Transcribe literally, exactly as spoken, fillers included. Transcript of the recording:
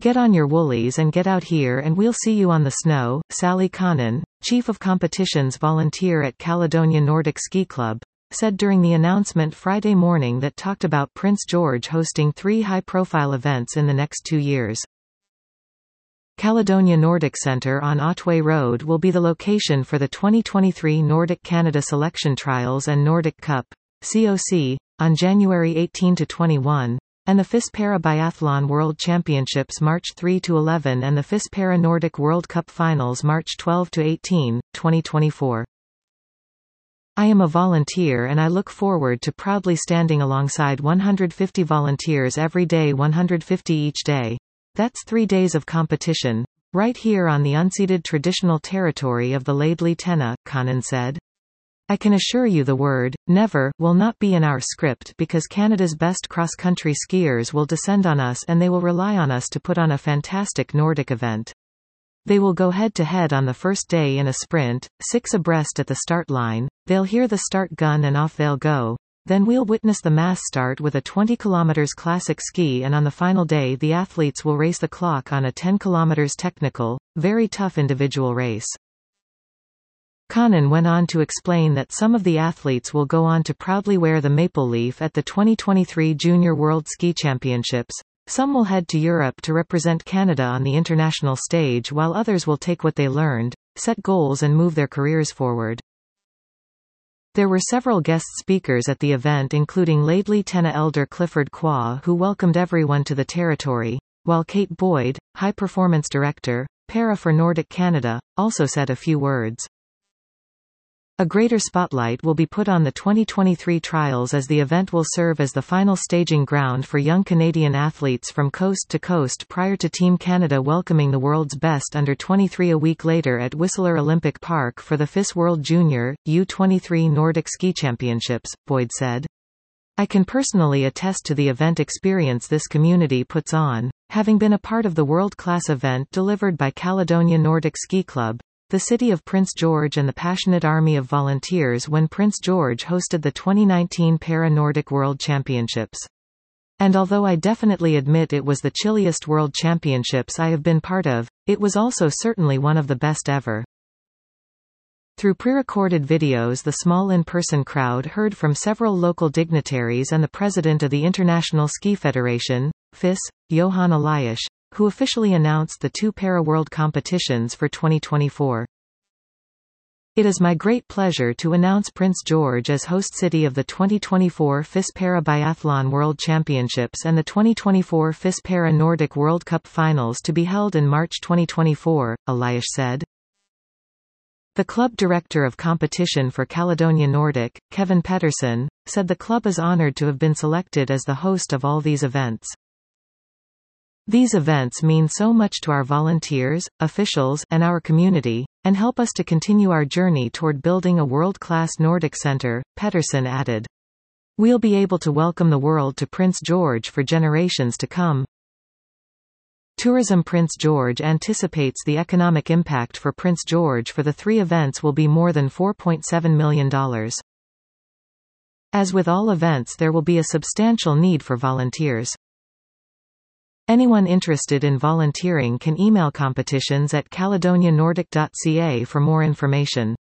Get on your woolies and get out here and we'll see you on the snow, Sally Connon, chief of competitions volunteer at Caledonia Nordic Ski Club, said during the announcement Friday morning that talked about Prince George hosting three high-profile events in the next two years. Caledonia Nordic Centre on Otway Road will be the location for the twenty twenty-three Nordic Canada Selection Trials and Nordic Cup, C O C, on January eighteenth to twenty-first, and the F I S Para Biathlon World Championships March third to eleventh and the F I S Para Nordic World Cup Finals March twelfth to eighteenth, twenty twenty-four. I am a volunteer and I look forward to proudly standing alongside one hundred fifty volunteers every day, one hundred fifty each day. That's three days of competition, right here on the unceded traditional territory of the Laidley Tenna, Connon said. I can assure you the word, never, will not be in our script because Canada's best cross-country skiers will descend on us and they will rely on us to put on a fantastic Nordic event. They will go head-to-head on the first day in a sprint, six abreast at the start line, they'll hear the start gun and off they'll go. Then we'll witness the mass start with a twenty kilometers classic ski and on the final day the athletes will race the clock on a ten kilometers technical, very tough individual race. Connon went on to explain that some of the athletes will go on to proudly wear the maple leaf at the twenty twenty-three Junior World Ski Championships. Some will head to Europe to represent Canada on the international stage while others will take what they learned, set goals and move their careers forward. There were several guest speakers at the event including Laidley Tenna elder Clifford Quah who welcomed everyone to the territory, while Kate Boyd, High Performance Director, Para for Nordic Canada, also said a few words. A greater spotlight will be put on the twenty twenty-three trials as the event will serve as the final staging ground for young Canadian athletes from coast to coast prior to Team Canada welcoming the world's best under twenty-three a week later at Whistler Olympic Park for the F I S World Junior, U twenty-three Nordic Ski Championships, Boyd said. I can personally attest to the event experience this community puts on, having been a part of the world-class event delivered by Caledonia Nordic Ski Club, the city of Prince George and the passionate army of volunteers when Prince George hosted the twenty nineteen Para-Nordic World Championships. And although I definitely admit it was the chilliest World Championships I have been part of, it was also certainly one of the best ever. Through pre-recorded videos the small in-person crowd heard from several local dignitaries and the president of the International Ski Federation, F I S, Johan Elias, who officially announced the two Para-World competitions for twenty twenty-four. It is my great pleasure to announce Prince George as host city of the twenty twenty-four F I S Para Biathlon World Championships and the twenty twenty-four F I S Para Nordic World Cup Finals to be held in March twenty twenty-four, Elias said. The club director of competition for Caledonia Nordic, Kevin Pettersson, said the club is honored to have been selected as the host of all these events. These events mean so much to our volunteers, officials, and our community, and help us to continue our journey toward building a world-class Nordic center, Pettersson added. We'll be able to welcome the world to Prince George for generations to come. Tourism Prince George anticipates the economic impact for Prince George for the three events will be more than four point seven million dollars. As with all events, there will be a substantial need for volunteers. Anyone interested in volunteering can email competitions at caledonia nordic dot c a for more information.